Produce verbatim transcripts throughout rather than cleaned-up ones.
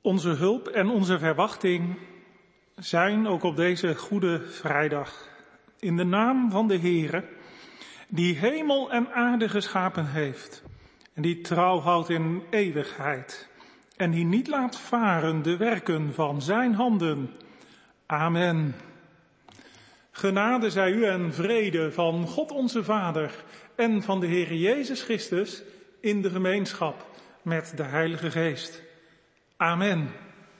Onze hulp en onze verwachting zijn ook op deze Goede Vrijdag in de naam van de Heere, die hemel en aarde geschapen heeft en die trouw houdt in eeuwigheid en die niet laat varen de werken van zijn handen. Amen. Genade zij u en vrede van God onze Vader en van de Heere Jezus Christus in de gemeenschap met de Heilige Geest. Amen.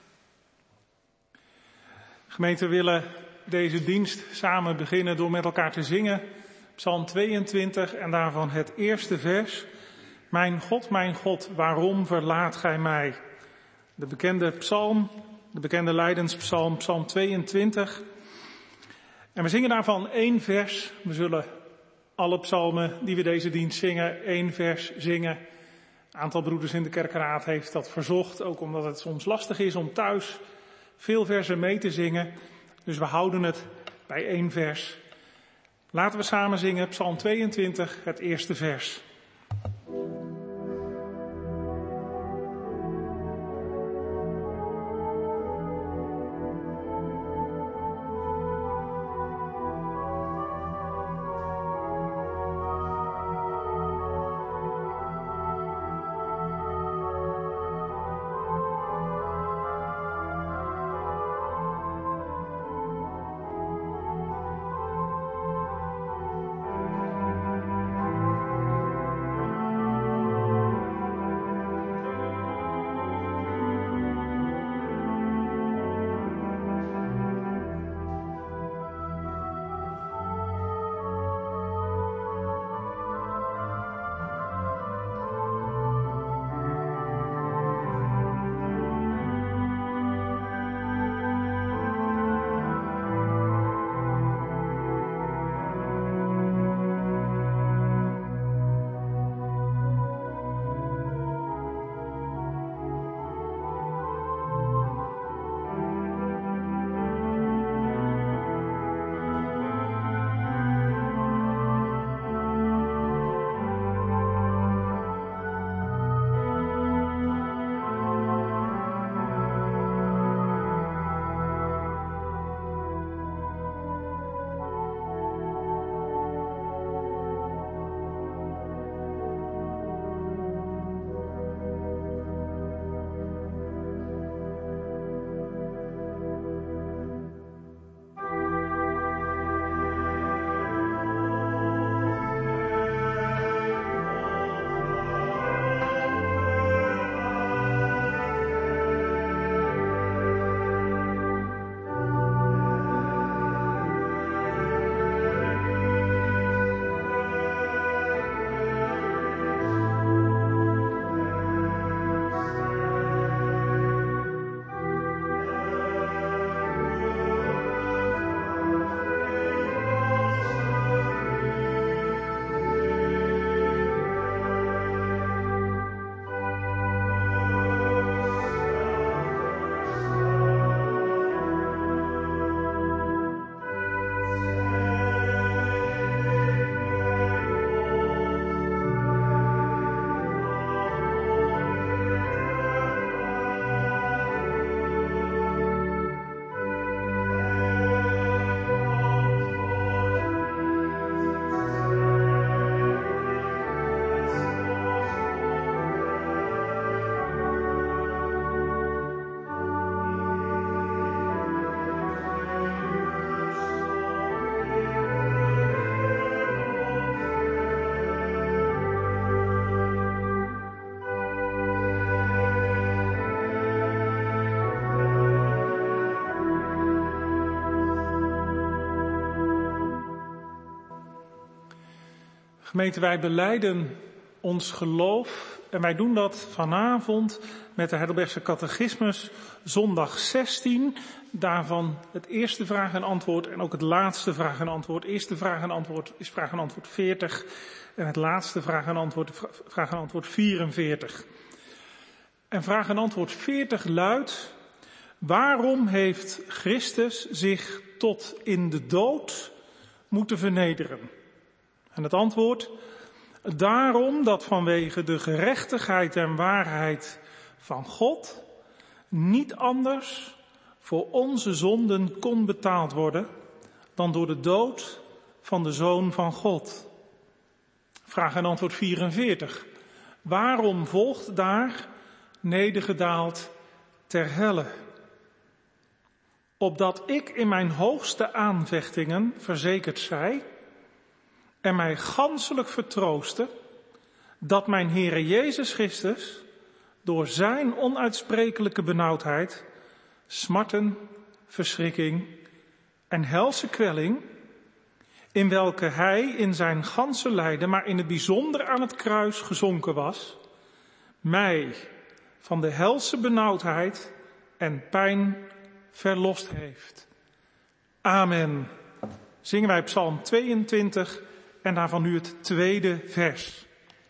Gemeente, we willen deze dienst samen beginnen door met elkaar te zingen. Psalm tweeëntwintig en daarvan het eerste vers. Mijn God, mijn God, waarom verlaat gij mij? De bekende psalm, de bekende lijdenspsalm, psalm tweeëntwintig. En we zingen daarvan één vers. We zullen alle psalmen die we deze dienst zingen, één vers zingen. Een aantal broeders in de kerkraad heeft dat verzocht, ook omdat het soms lastig is om thuis veel versen mee te zingen. Dus we houden het bij één vers. Laten we samen zingen, psalm tweeëntwintig, het eerste vers. Gemeente, wij belijden ons geloof en wij doen dat vanavond met de Heidelbergse Catechismus, zondag zestien. Daarvan het eerste vraag en antwoord en ook het laatste vraag en antwoord. Eerste vraag en antwoord is vraag en antwoord veertig en het laatste vraag en antwoord, vraag en antwoord vierenveertig. En vraag en antwoord veertig luidt: waarom heeft Christus zich tot in de dood moeten vernederen? En het antwoord: daarom dat vanwege de gerechtigheid en waarheid van God niet anders voor onze zonden kon betaald worden dan door de dood van de Zoon van God. Vraag en antwoord vierenveertig. Waarom volgt daar nedergedaald ter helle? Opdat ik in mijn hoogste aanvechtingen verzekerd zij en mij ganselijk vertrooste dat mijn Heere Jezus Christus door zijn onuitsprekelijke benauwdheid, smarten, verschrikking en helse kwelling, in welke hij in zijn ganse lijden, maar in het bijzonder aan het kruis gezonken was, mij van de helse benauwdheid en pijn verlost heeft. Amen. Zingen wij Psalm tweeëntwintig en daarvan nu het tweede vers.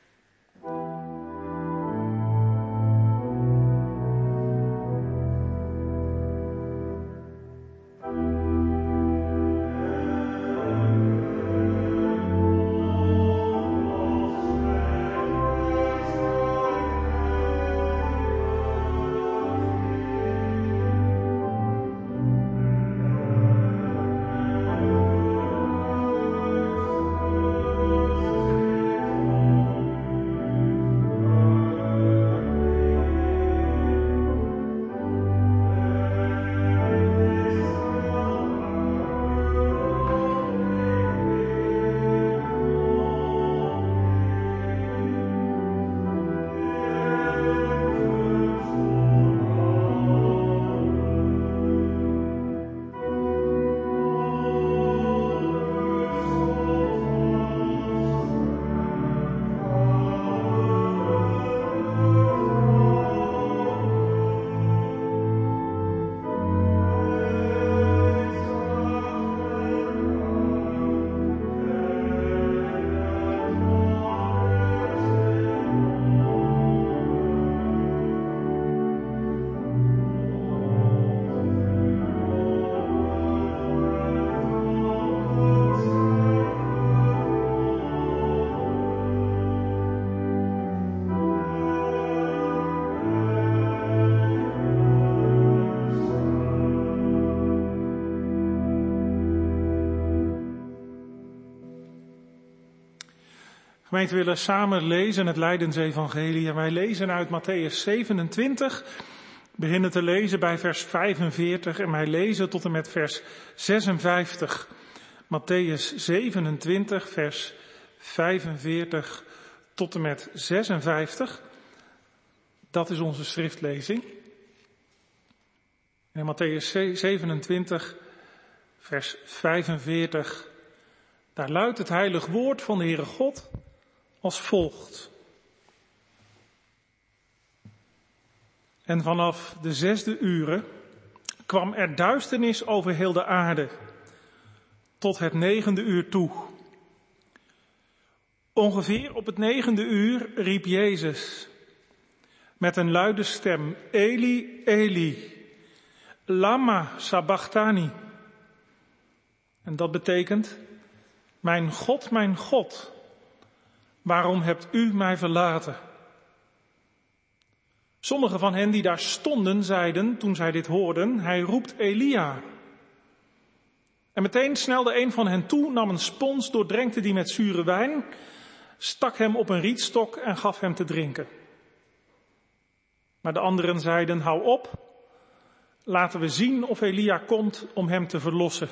Gemeente, we willen samen lezen het Lijdensevangelie en wij lezen uit Mattheüs zevenentwintig, beginnen te lezen bij vers vijfenveertig en wij lezen tot en met vers zesenvijftig. Mattheüs zevenentwintig, vers vijfenveertig tot en met zesenvijftig. Dat is onze schriftlezing. En Mattheüs zevenentwintig, vers vijfenveertig, daar luidt het heilig woord van de Heere God als volgt. En vanaf de zesde uren kwam er duisternis over heel de aarde, tot het negende uur toe. Ongeveer op het negende uur riep Jezus met een luide stem, Eli, Eli, lama sabachthani. En dat betekent, mijn God, mijn God, waarom hebt u mij verlaten? Sommigen van hen die daar stonden zeiden, toen zij dit hoorden, hij roept Elia. En meteen snelde een van hen toe, nam een spons, doordrenkte die met zure wijn, stak hem op een rietstok en gaf hem te drinken. Maar de anderen zeiden, hou op, laten we zien of Elia komt om hem te verlossen.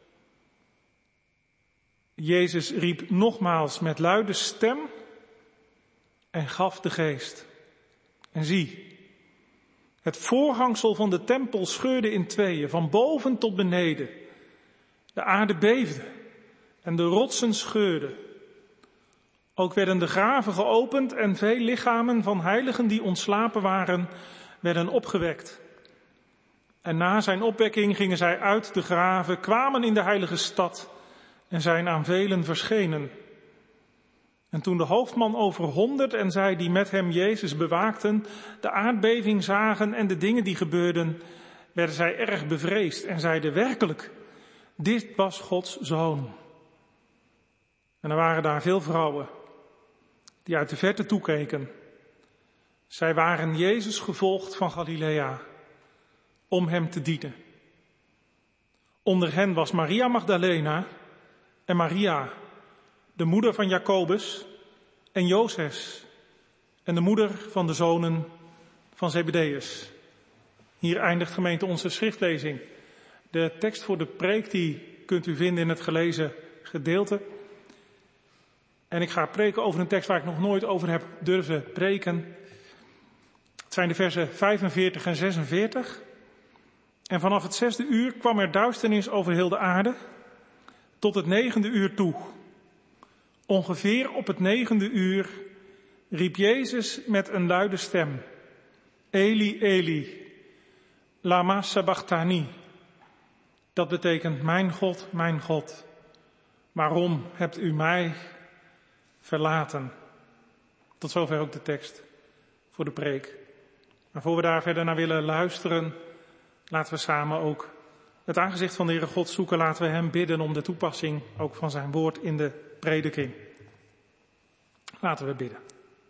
Jezus riep nogmaals met luide stem en gaf de geest. En zie, het voorhangsel van de tempel scheurde in tweeën, van boven tot beneden. De aarde beefde en de rotsen scheurden. Ook werden de graven geopend en veel lichamen van heiligen die ontslapen waren, werden opgewekt. En na zijn opwekking gingen zij uit de graven, kwamen in de heilige stad en zijn aan velen verschenen. En toen de hoofdman over honderd en zij die met hem Jezus bewaakten, de aardbeving zagen en de dingen die gebeurden, werden zij erg bevreesd en zeiden werkelijk, dit was Gods zoon. En er waren daar veel vrouwen die uit de verte toekeken. Zij waren Jezus gevolgd van Galilea om hem te dienen. Onder hen was Maria Magdalena en Maria, de moeder van Jacobus en Jozef en de moeder van de zonen van Zebedeus. Hier eindigt gemeente onze schriftlezing. De tekst voor de preek die kunt u vinden in het gelezen gedeelte. En ik ga preken over een tekst waar ik nog nooit over heb durven preken. Het zijn de versen vijfenveertig en zesenveertig. En vanaf het zesde uur kwam er duisternis over heel de aarde, tot het negende uur toe. Ongeveer op het negende uur riep Jezus met een luide stem: Eli, Eli, lama sabachthani. Dat betekent: mijn God, mijn God, waarom hebt u mij verlaten? Tot zover ook de tekst voor de preek. Maar voor we daar verder naar willen luisteren, laten we samen ook het aangezicht van de Heere God zoeken. Laten we hem bidden om de toepassing ook van zijn woord in de prediking. Laten we bidden.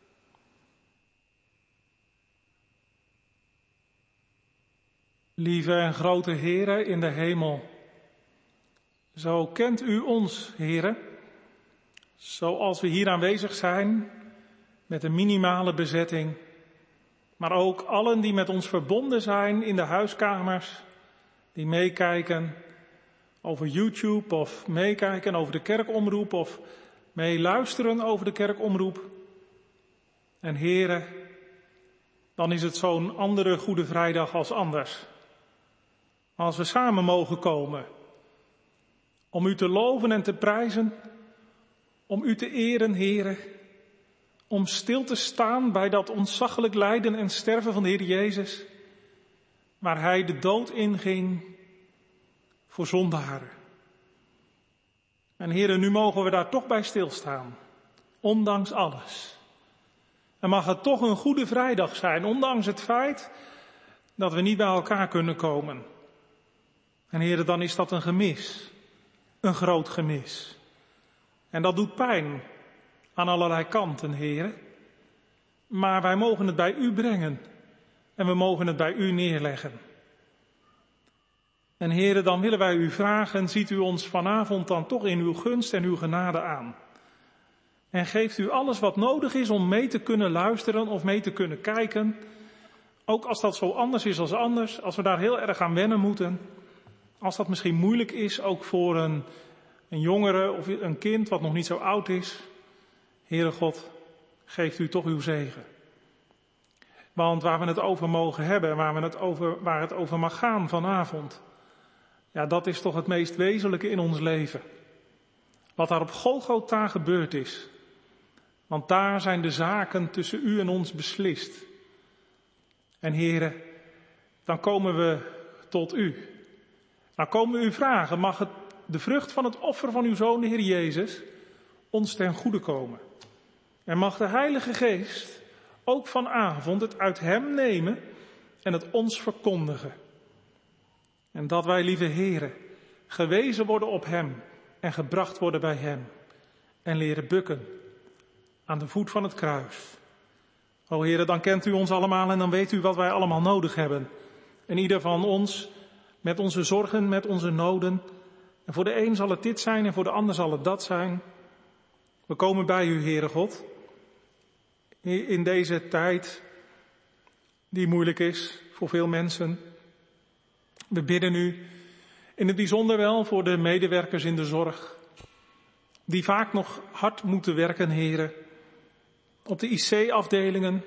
Lieve en grote Heere in de hemel, zo kent u ons, Heere, zoals we hier aanwezig zijn, met een minimale bezetting, maar ook allen die met ons verbonden zijn in de huiskamers, die meekijken over YouTube of meekijken over de kerkomroep of meeluisteren over de kerkomroep. En Heere, dan is het zo'n andere Goede Vrijdag als anders. Als we samen mogen komen om u te loven en te prijzen, om u te eren, Heere, om stil te staan bij dat ontzaglijk lijden en sterven van de Heer Jezus, waar hij de dood inging voor zondaren. En Heere, nu mogen we daar toch bij stilstaan, ondanks alles. En mag het toch een Goede Vrijdag zijn, ondanks het feit dat we niet bij elkaar kunnen komen. En Heere, dan is dat een gemis, een groot gemis. En dat doet pijn aan allerlei kanten, Heere. Maar wij mogen het bij u brengen en we mogen het bij u neerleggen. En Heere, dan willen wij u vragen, ziet u ons vanavond dan toch in uw gunst en uw genade aan. En geeft u alles wat nodig is om mee te kunnen luisteren of mee te kunnen kijken. Ook als dat zo anders is als anders, als we daar heel erg aan wennen moeten. Als dat misschien moeilijk is, ook voor een, een jongere of een kind wat nog niet zo oud is. Heere God, geeft u toch uw zegen. Want waar we het over mogen hebben, waar, we het over, waar het over mag gaan vanavond, ja, dat is toch het meest wezenlijke in ons leven. Wat daar op Golgotha gebeurd is. Want daar zijn de zaken tussen u en ons beslist. En Heere, dan komen we tot u. Dan komen we u vragen, mag het, de vrucht van het offer van uw Zoon, de Heer Jezus, ons ten goede komen. En mag de Heilige Geest ook vanavond het uit hem nemen en het ons verkondigen. En dat wij, lieve Heere, gewezen worden op hem en gebracht worden bij hem. En leren bukken aan de voet van het kruis. O Heere, dan kent u ons allemaal en dan weet u wat wij allemaal nodig hebben. En ieder van ons met onze zorgen, met onze noden. En voor de een zal het dit zijn en voor de ander zal het dat zijn. We komen bij u, Heere God. In deze tijd die moeilijk is voor veel mensen. We bidden u in het bijzonder wel voor de medewerkers in de zorg. Die vaak nog hard moeten werken, Heere. Op de I C-afdelingen.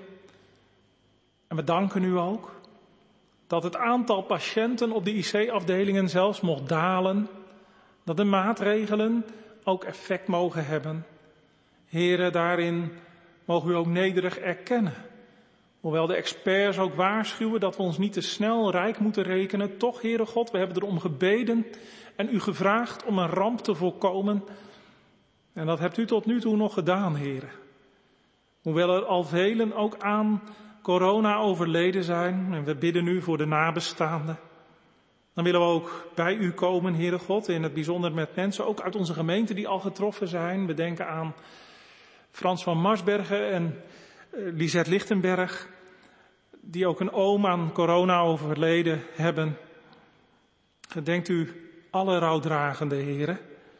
En we danken u ook dat het aantal patiënten op de I C-afdelingen zelfs mocht dalen. Dat de maatregelen ook effect mogen hebben. Heere, daarin mogen we ook nederig erkennen. Hoewel de experts ook waarschuwen dat we ons niet te snel rijk moeten rekenen. Toch, Heere God, we hebben erom gebeden en u gevraagd om een ramp te voorkomen. En dat hebt u tot nu toe nog gedaan, Heere. Hoewel er al velen ook aan corona overleden zijn. En we bidden u voor de nabestaanden. Dan willen we ook bij u komen, Heere God. In het bijzonder met mensen, ook uit onze gemeente die al getroffen zijn. We denken aan Frans van Marsbergen en Lisette Lichtenberg. die ook een oom aan corona overleden hebben. Gedenkt u alle rouwdragende heren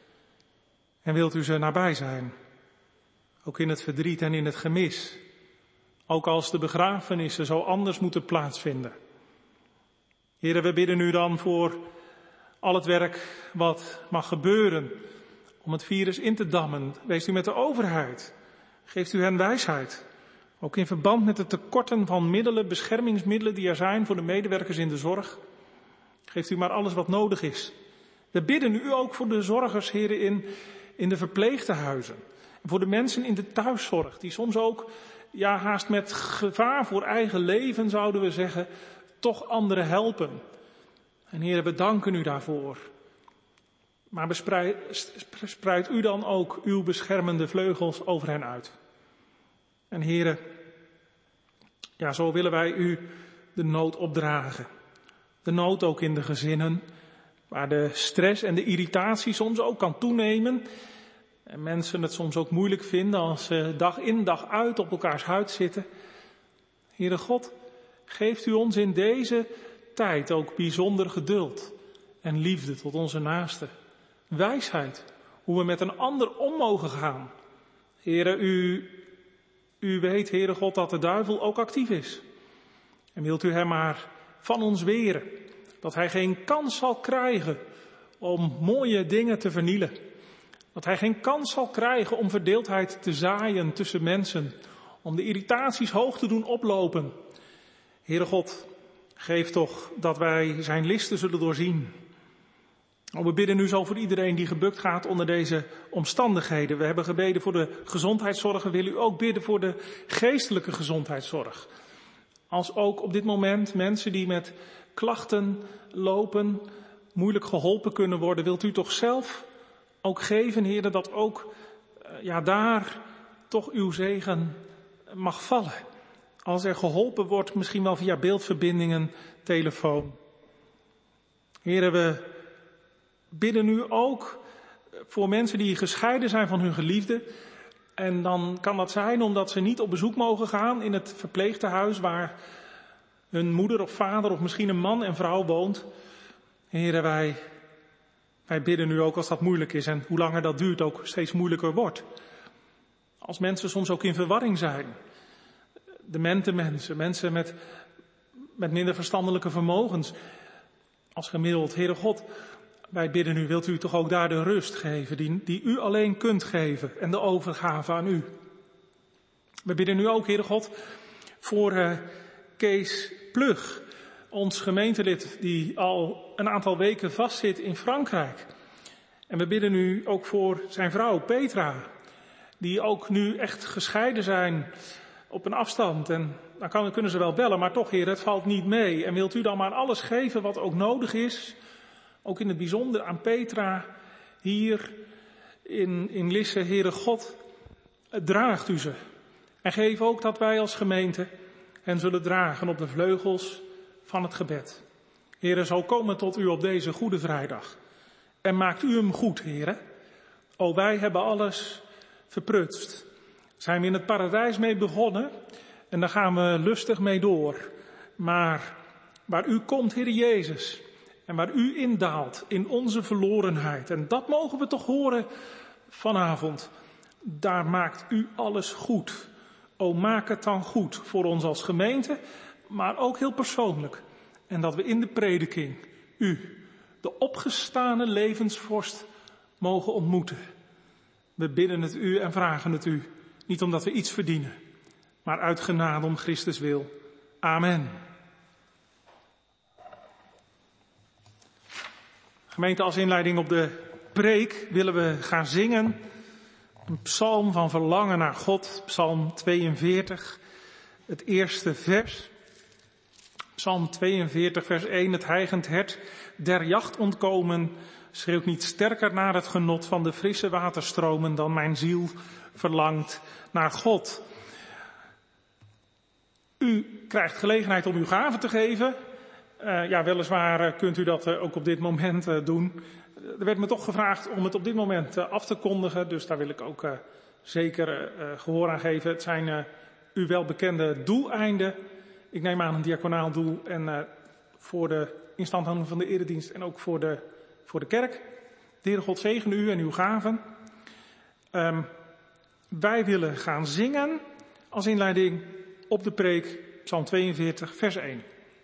en wilt u ze nabij zijn. Ook in het verdriet en in het gemis. Ook als de begrafenissen zo anders moeten plaatsvinden. Heren, we bidden u dan voor al het werk wat mag gebeuren om het virus in te dammen. Wees u met de overheid. Geeft u hen wijsheid. Ook in verband met het tekorten van middelen, beschermingsmiddelen die er zijn voor de medewerkers in de zorg. Geeft u maar alles wat nodig is. We bidden u ook voor de zorgers, heren, in, in de verpleegtehuizen. En voor de mensen in de thuiszorg, die soms ook, ja, haast met gevaar voor eigen leven, zouden we zeggen, toch anderen helpen. En heren, we danken u daarvoor. Maar bespreid, spreid u dan ook uw beschermende vleugels over hen uit. En heren, ja, zo willen wij u de nood opdragen. De nood ook in de gezinnen, waar de stress en de irritatie soms ook kan toenemen. En mensen het soms ook moeilijk vinden als ze dag in dag uit op elkaars huid zitten. Heere God, geeft u ons in deze tijd ook bijzonder geduld en liefde tot onze naasten. Wijsheid, hoe we met een ander om mogen gaan. Heere, u, u weet, Heere God, dat de duivel ook actief is. En wilt u hem maar van ons weren. Dat hij geen kans zal krijgen om mooie dingen te vernielen. Dat hij geen kans zal krijgen om verdeeldheid te zaaien tussen mensen. Om de irritaties hoog te doen oplopen. Heere God, geef toch dat wij zijn listen zullen doorzien. We bidden nu zo voor iedereen die gebukt gaat onder deze omstandigheden. We hebben gebeden voor de gezondheidszorg. We willen u ook bidden voor de geestelijke gezondheidszorg. Als ook op dit moment mensen die met klachten lopen, moeilijk geholpen kunnen worden, wilt u toch zelf ook geven, Heer, dat ook ja, daar toch uw zegen mag vallen. Als er geholpen wordt, misschien wel via beeldverbindingen, telefoon. Heer, we bidden u ook voor mensen die gescheiden zijn van hun geliefde. En dan kan dat zijn omdat ze niet op bezoek mogen gaan in het verpleegtehuis waar hun moeder of vader of misschien een man en vrouw woont. Heren, wij, wij bidden u ook als dat moeilijk is en hoe langer dat duurt ook steeds moeilijker wordt. Als mensen soms ook in verwarring zijn. Demente mensen, mensen met, met minder verstandelijke vermogens. Als gemiddeld, Heere God, wij bidden u, wilt u toch ook daar de rust geven die, die u alleen kunt geven en de overgave aan u. We bidden u ook, Heere God, voor uh, Kees Plug, ons gemeentelid die al een aantal weken vastzit in Frankrijk. En we bidden u ook voor zijn vrouw Petra, die ook nu echt gescheiden zijn op een afstand. En dan kan, kunnen ze wel bellen, maar toch, Heer, het valt niet mee. En wilt u dan maar alles geven wat ook nodig is, ook in het bijzonder aan Petra, hier in, in Lisse, Heere God, draagt u ze. En geef ook dat wij als gemeente hen zullen dragen op de vleugels van het gebed. Heere, zo komen tot u op deze Goede Vrijdag. En maakt u hem goed, Heere. O, wij hebben alles verprutst. Zijn we in het paradijs mee begonnen en daar gaan we lustig mee door. Maar waar u komt, Heere Jezus, en waar u indaalt in onze verlorenheid, en dat mogen we toch horen vanavond, daar maakt u alles goed. O, maak het dan goed voor ons als gemeente, maar ook heel persoonlijk. En dat we in de prediking u, de opgestane levensvorst, mogen ontmoeten. We bidden het u en vragen het u, niet omdat we iets verdienen, maar uit genade om Christus wil. Amen. Gemeente, als inleiding op de preek willen we gaan zingen een psalm van verlangen naar God, psalm tweeënveertig, het eerste vers. Psalm tweeënveertig, vers één, het hijgend hert der jacht ontkomen, schreeuwt niet sterker naar het genot van de frisse waterstromen dan mijn ziel verlangt naar God. U krijgt gelegenheid om uw gave te geven. Uh, ja, weliswaar uh, kunt u dat uh, ook op dit moment uh, doen. Er werd me toch gevraagd om het op dit moment uh, af te kondigen, dus daar wil ik ook uh, zeker uh, gehoor aan geven. Het zijn uh, u wel bekende doeleinden Ik neem aan een diaconaal doel en uh, voor de instandhouding van de eredienst en ook voor de, voor de kerk. De Heere God zegene u en uw gaven. Um, wij willen gaan zingen als inleiding op de preek, Psalm tweeënveertig, vers één.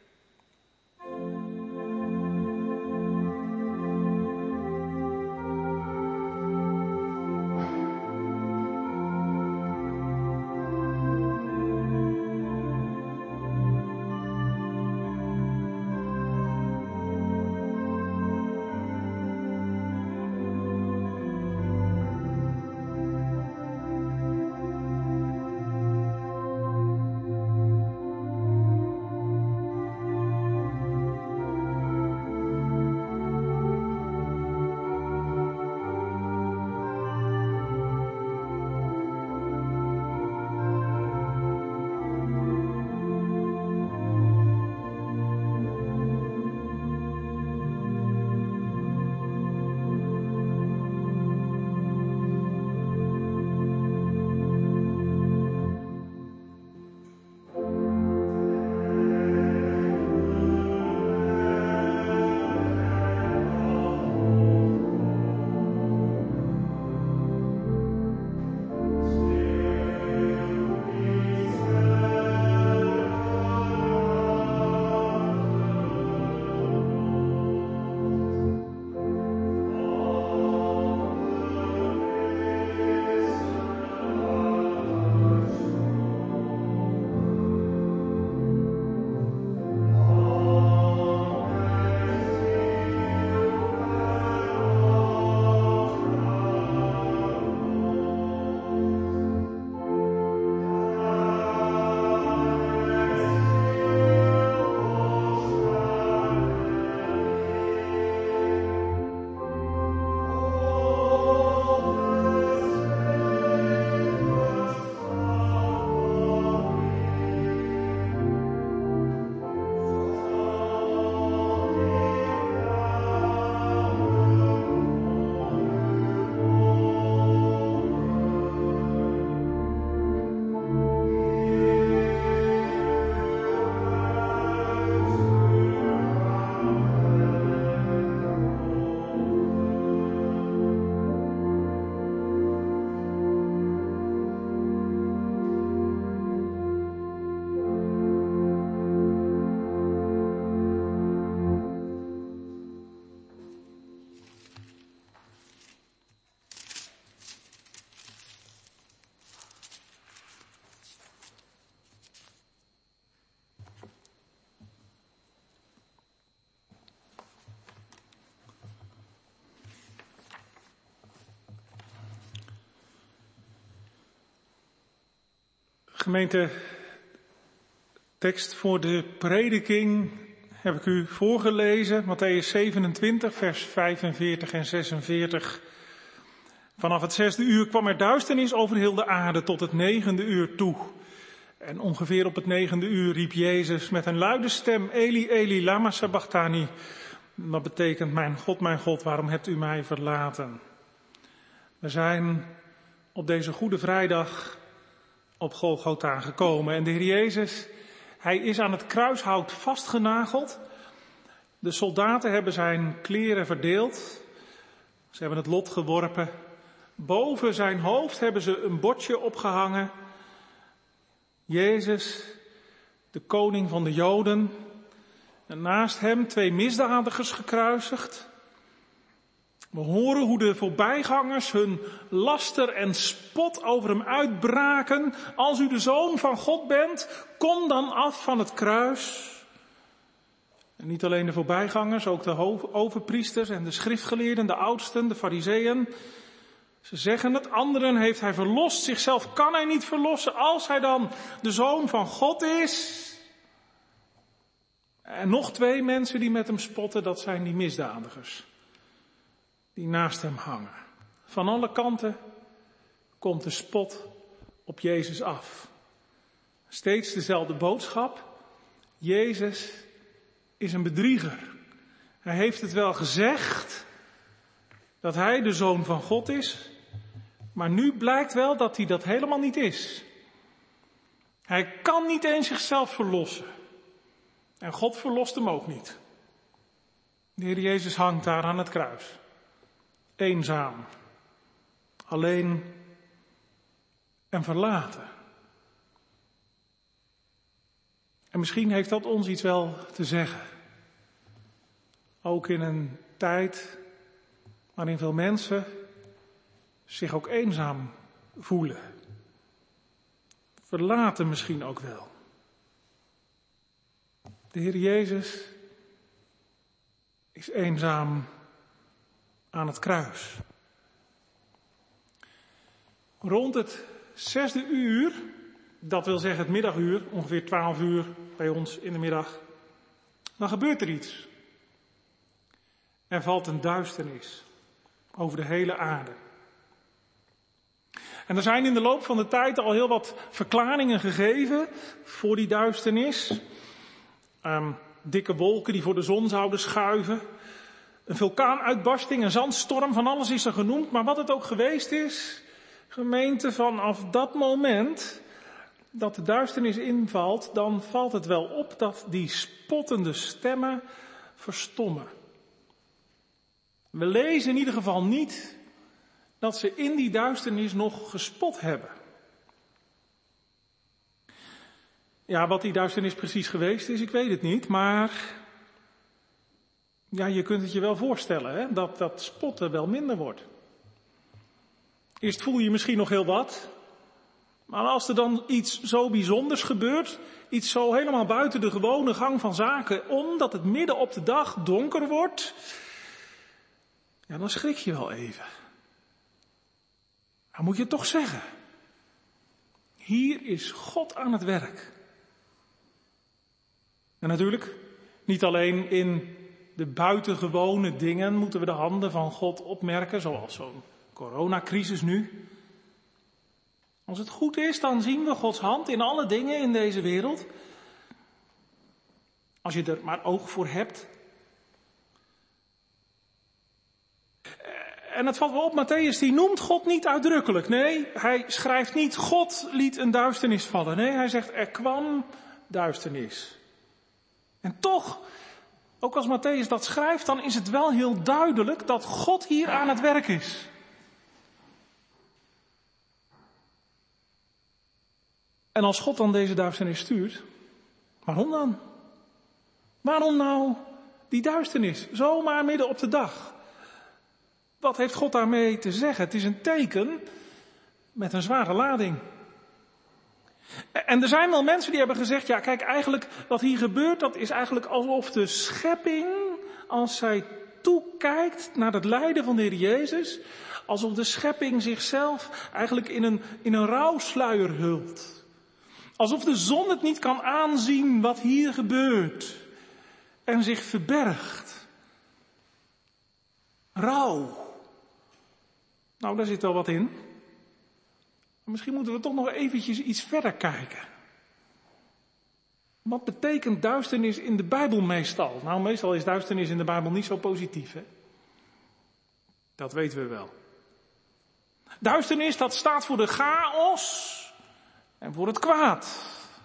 Gemeente, tekst voor de prediking heb ik u voorgelezen, Mattheüs zevenentwintig, vers vijfenveertig en zesenveertig. Vanaf het zesde uur kwam er duisternis over heel de aarde tot het negende uur toe. En ongeveer op het negende uur riep Jezus met een luide stem, Eli, Eli, lama sabachthani. Dat betekent, mijn God, mijn God, waarom hebt u mij verlaten? We zijn op deze Goede Vrijdag op Golgotha gekomen. En de Heer Jezus, hij is aan het kruishout vastgenageld. De soldaten hebben zijn kleren verdeeld. Ze hebben het lot geworpen. Boven zijn hoofd hebben ze een bordje opgehangen. Jezus, de koning van de Joden. En naast hem twee misdadigers gekruisigd. We horen hoe de voorbijgangers hun laster en spot over hem uitbraken. Als u de Zoon van God bent, kom dan af van het kruis. En niet alleen de voorbijgangers, ook de overpriesters en de schriftgeleerden, de oudsten, de farizeeën. Ze zeggen het, anderen heeft hij verlost, zichzelf kan hij niet verlossen als hij dan de Zoon van God is. En nog twee mensen die met hem spotten, dat zijn die misdadigers. Die naast hem hangen. Van alle kanten komt de spot op Jezus af. Steeds dezelfde boodschap. Jezus is een bedrieger. Hij heeft het wel gezegd dat hij de Zoon van God is. Maar nu blijkt wel dat hij dat helemaal niet is. Hij kan niet eens zichzelf verlossen. En God verlost hem ook niet. De Heer Jezus hangt daar aan het kruis. Eenzaam. Alleen en verlaten. En misschien heeft dat ons iets wel te zeggen. Ook in een tijd waarin veel mensen zich ook eenzaam voelen. Verlaten misschien ook wel. De Heer Jezus is eenzaam aan het kruis. Rond het zesde uur, dat wil zeggen het middaguur, ongeveer twaalf uur bij ons in de middag, dan gebeurt er iets. Er valt een duisternis over de hele aarde. En er zijn in de loop van de tijd al heel wat verklaringen gegeven voor die duisternis. Um, dikke wolken die voor de zon zouden schuiven. Een vulkaanuitbarsting, een zandstorm, van alles is er genoemd. Maar wat het ook geweest is, gemeente, vanaf dat moment dat de duisternis invalt, dan valt het wel op dat die spottende stemmen verstommen. We lezen in ieder geval niet dat ze in die duisternis nog gespot hebben. Ja, wat die duisternis precies geweest is, ik weet het niet, maar ja, je kunt het je wel voorstellen, hè, dat dat spotten wel minder wordt. Eerst voel je misschien nog heel wat, maar als er dan iets zo bijzonders gebeurt, iets zo helemaal buiten de gewone gang van zaken, omdat het midden op de dag donker wordt, ja, dan schrik je wel even. Dan moet je het toch zeggen. Hier is God aan het werk. En natuurlijk, niet alleen in de buitengewone dingen moeten we de handen van God opmerken, zoals zo'n coronacrisis nu. Als het goed is, dan zien we Gods hand in alle dingen in deze wereld. Als je er maar oog voor hebt. En het valt wel op, Mattheüs die noemt God niet uitdrukkelijk. Nee, hij schrijft niet, God liet een duisternis vallen. Nee, hij zegt, er kwam duisternis. En toch, ook als Mattheüs dat schrijft, dan is het wel heel duidelijk dat God hier aan het werk is. En als God dan deze duisternis stuurt, waarom dan? Waarom nou die duisternis? Zomaar midden op de dag. Wat heeft God daarmee te zeggen? Het is een teken met een zware lading. En er zijn wel mensen die hebben gezegd, ja kijk, eigenlijk wat hier gebeurt, dat is eigenlijk alsof de schepping, als zij toekijkt naar het lijden van de Heer Jezus, alsof de schepping zichzelf eigenlijk in een, in een rouwsluier hult. Alsof de zon het niet kan aanzien wat hier gebeurt en zich verbergt. Rouw. Nou, daar zit wel wat in. Misschien moeten we toch nog eventjes iets verder kijken. Wat betekent duisternis in de Bijbel meestal? Nou, meestal is duisternis in de Bijbel niet zo positief, hè? Dat weten we wel. Duisternis, dat staat voor de chaos en voor het kwaad.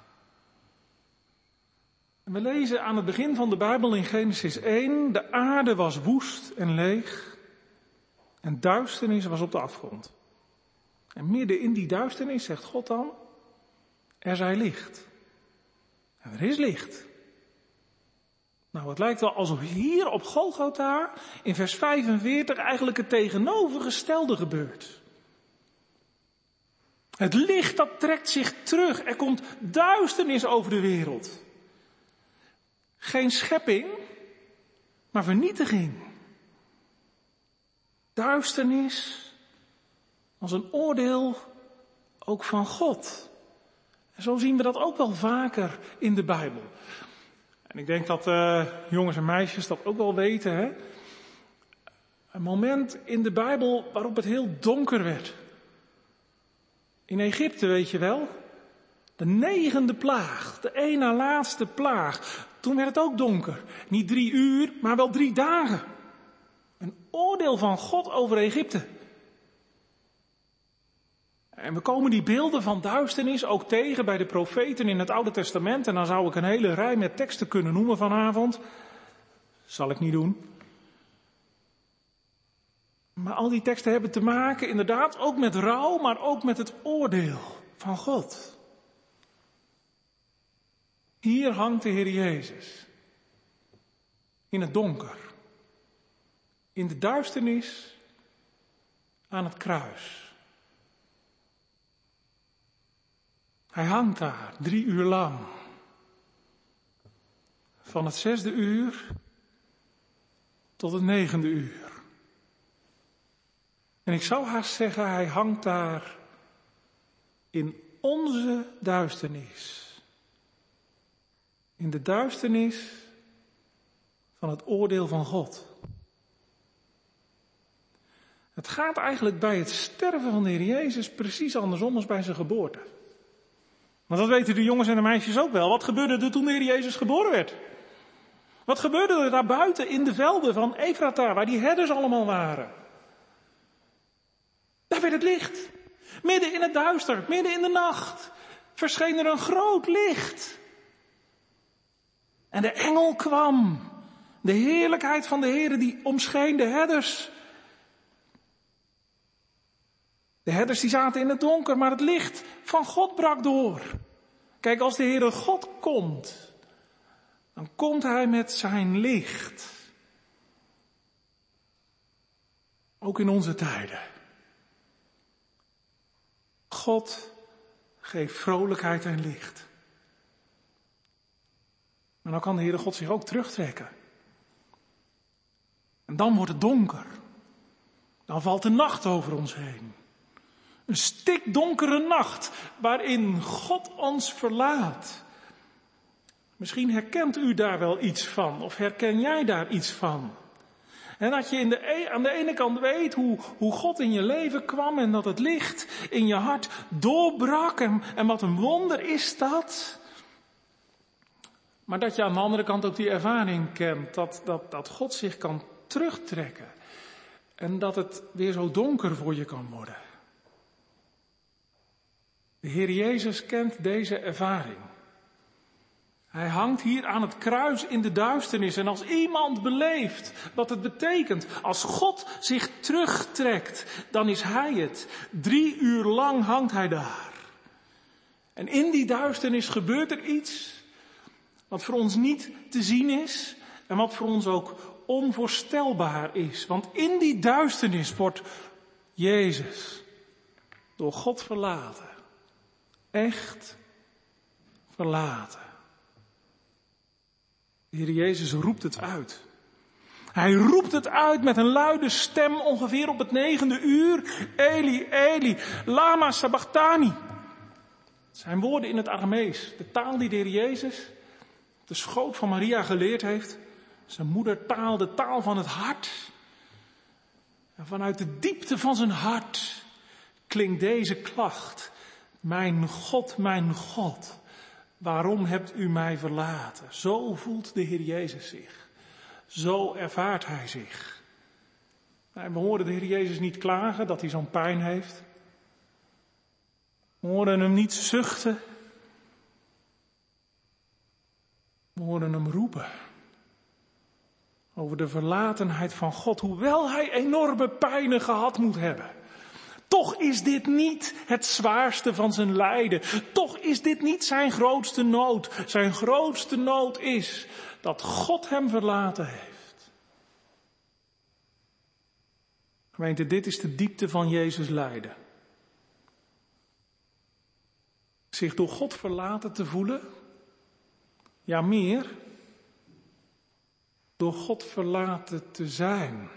En we lezen aan het begin van de Bijbel in Genesis één, de aarde was woest en leeg en duisternis was op de afgrond. En midden in die duisternis zegt God dan, er zij licht. En er is licht. Nou, het lijkt wel alsof hier op Golgotha in vers vijfenveertig eigenlijk het tegenovergestelde gebeurt. Het licht dat trekt zich terug. Er komt duisternis over de wereld. Geen schepping, maar vernietiging. Duisternis als een oordeel ook van God. En zo zien we dat ook wel vaker in de Bijbel. En ik denk dat uh, jongens en meisjes dat ook wel weten. Hè? Een moment in de Bijbel waarop het heel donker werd. In Egypte, weet je wel. De negende plaag, de één na laatste plaag. Toen werd het ook donker. Niet drie uur, maar wel drie dagen. Een oordeel van God over Egypte. En we komen die beelden van duisternis ook tegen bij de profeten in het Oude Testament. En dan zou ik een hele rij met teksten kunnen noemen vanavond. Zal ik niet doen. Maar al die teksten hebben te maken inderdaad ook met rouw, maar ook met het oordeel van God. Hier hangt de Heer Jezus. In het donker. In de duisternis aan het kruis. Hij hangt daar drie uur lang. Van het zesde uur tot het negende uur. En ik zou haast zeggen, hij hangt daar in onze duisternis. In de duisternis van het oordeel van God. Het gaat eigenlijk bij het sterven van de Heer Jezus precies andersom als bij zijn geboorte. Want dat weten de jongens en de meisjes ook wel. Wat gebeurde er toen de Heer Jezus geboren werd? Wat gebeurde er daar buiten in de velden van Efrata, waar die herders allemaal waren? Daar werd het licht. Midden in het duister, midden in de nacht, verscheen er een groot licht. En de engel kwam. De heerlijkheid van de Heere die omscheen de herders. De herders die zaten in het donker, maar het licht van God brak door. Kijk, als de Heere God komt, dan komt Hij met zijn licht. Ook in onze tijden. God geeft vrolijkheid en licht. Maar dan kan de Heere God zich ook terugtrekken. En dan wordt het donker. Dan valt de nacht over ons heen. Een stikdonkere nacht waarin God ons verlaat. Misschien herkent u daar wel iets van, of herken jij daar iets van. En dat je in de, aan de ene kant weet hoe, hoe God in je leven kwam en dat het licht in je hart doorbrak en, en wat een wonder is dat. Maar dat je aan de andere kant ook die ervaring kent dat, dat, dat God zich kan terugtrekken. En dat het weer zo donker voor je kan worden. De Heer Jezus kent deze ervaring. Hij hangt hier aan het kruis in de duisternis. En als iemand beleeft wat het betekent, als God zich terugtrekt, dan is Hij het. Drie uur lang hangt Hij daar. En in die duisternis gebeurt er iets wat voor ons niet te zien is en wat voor ons ook onvoorstelbaar is. Want in die duisternis wordt Jezus door God verlaten. Echt verlaten. De Heer Jezus roept het uit. Hij roept het uit met een luide stem ongeveer op het negende uur. Eli, Eli, lama sabachthani. Het zijn woorden in het Aramees. De taal die de Heer Jezus op de schoot van Maria geleerd heeft. Zijn moedertaal, de taal van het hart. En vanuit de diepte van zijn hart klinkt deze klacht. Mijn God, mijn God, waarom hebt u mij verlaten? Zo voelt de Heer Jezus zich. Zo ervaart hij zich. Nou, we horen de Heer Jezus niet klagen dat hij zo'n pijn heeft. We horen hem niet zuchten. We horen hem roepen over de verlatenheid van God, hoewel hij enorme pijnen gehad moet hebben. Toch is dit niet het zwaarste van zijn lijden. Toch is dit niet zijn grootste nood. Zijn grootste nood is dat God hem verlaten heeft. Gemeente, dit is de diepte van Jezus lijden. Zich door God verlaten te voelen. Ja, meer. Door God verlaten te zijn.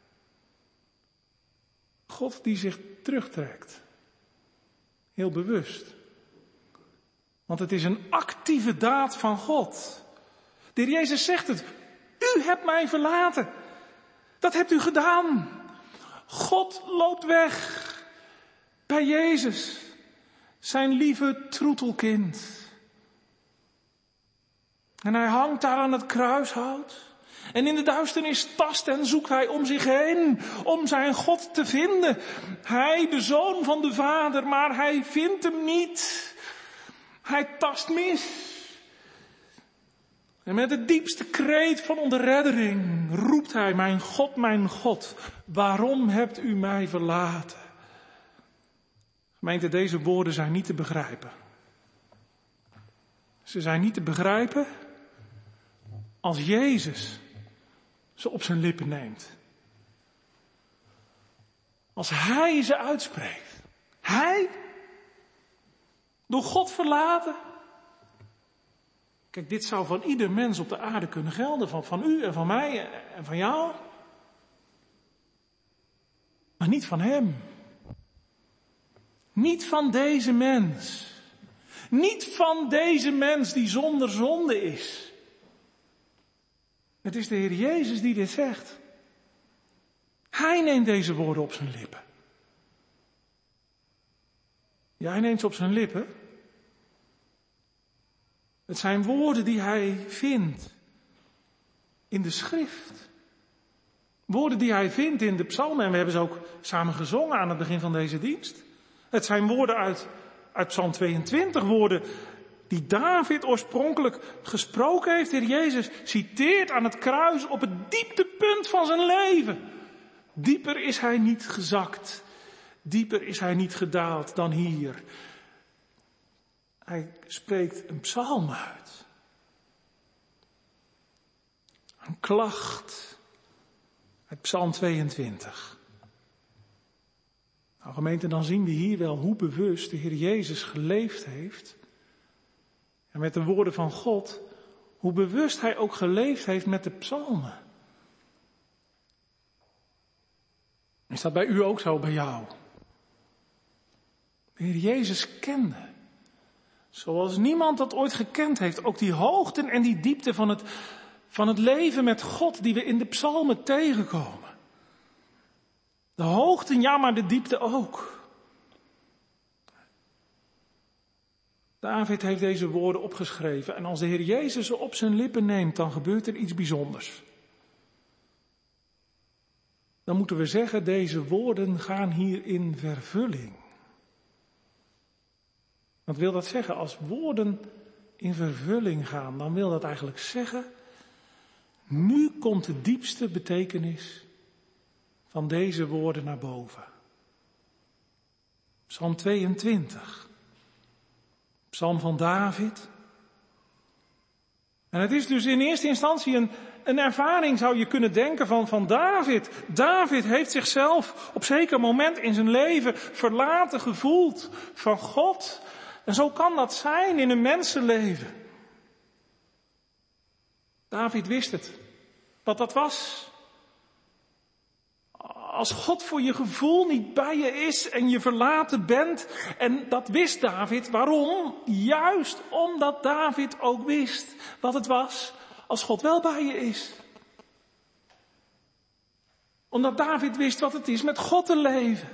God die zich terugtrekt. Heel bewust. Want het is een actieve daad van God. De Heer Jezus zegt het. U hebt mij verlaten. Dat hebt u gedaan. God loopt weg. Bij Jezus. Zijn lieve troetelkind. En hij hangt daar aan het kruishout. En in de duisternis tast en zoekt hij om zich heen om zijn God te vinden. Hij, de Zoon van de Vader, maar hij vindt hem niet. Hij tast mis. En met de diepste kreet van onderreddering roept hij, mijn God, mijn God, waarom hebt u mij verlaten? Gemeente, deze woorden zijn niet te begrijpen. Ze zijn niet te begrijpen als Jezus ze op zijn lippen neemt. Als hij ze uitspreekt. Hij, door God verlaten. Kijk, dit zou van ieder mens op de aarde kunnen gelden. Van, van u en van mij en van jou. Maar niet van hem. Niet van deze mens. Niet van deze mens die zonder zonde is. Het is de Heer Jezus die dit zegt. Hij neemt deze woorden op zijn lippen. Ja, hij neemt ze op zijn lippen. Het zijn woorden die hij vindt in de schrift. Woorden die hij vindt in de psalmen. En we hebben ze ook samen gezongen aan het begin van deze dienst. Het zijn woorden uit, uit Psalm tweeëntwintig. Woorden die David oorspronkelijk gesproken heeft. Heer Jezus citeert aan het kruis op het dieptepunt van zijn leven. Dieper is hij niet gezakt. Dieper is hij niet gedaald dan hier. Hij spreekt een psalm uit. Een klacht uit Psalm tweeëntwintig. Nou gemeente, dan zien we hier wel hoe bewust de Heer Jezus geleefd heeft. En met de woorden van God, hoe bewust hij ook geleefd heeft met de psalmen. Is dat bij u ook zo, bij jou? De Heer Jezus kende, zoals niemand dat ooit gekend heeft, ook die hoogten en die diepte van het, van het leven met God die we in de psalmen tegenkomen. De hoogten, ja, maar de diepte ook. David heeft deze woorden opgeschreven en als de Heer Jezus ze op zijn lippen neemt, dan gebeurt er iets bijzonders. Dan moeten we zeggen, deze woorden gaan hier in vervulling. Wat wil dat zeggen? Als woorden in vervulling gaan, dan wil dat eigenlijk zeggen, nu komt de diepste betekenis van deze woorden naar boven. Psalm tweeëntwintig. Psalm van David. En het is dus in eerste instantie een, een ervaring, zou je kunnen denken, van, van David. David heeft zichzelf op zeker moment in zijn leven verlaten gevoeld van God. En zo kan dat zijn in een mensenleven. David wist het, wat dat was. Als God voor je gevoel niet bij je is en je verlaten bent. En dat wist David. Waarom? Juist omdat David ook wist wat het was als God wel bij je is. Omdat David wist wat het is met God te leven.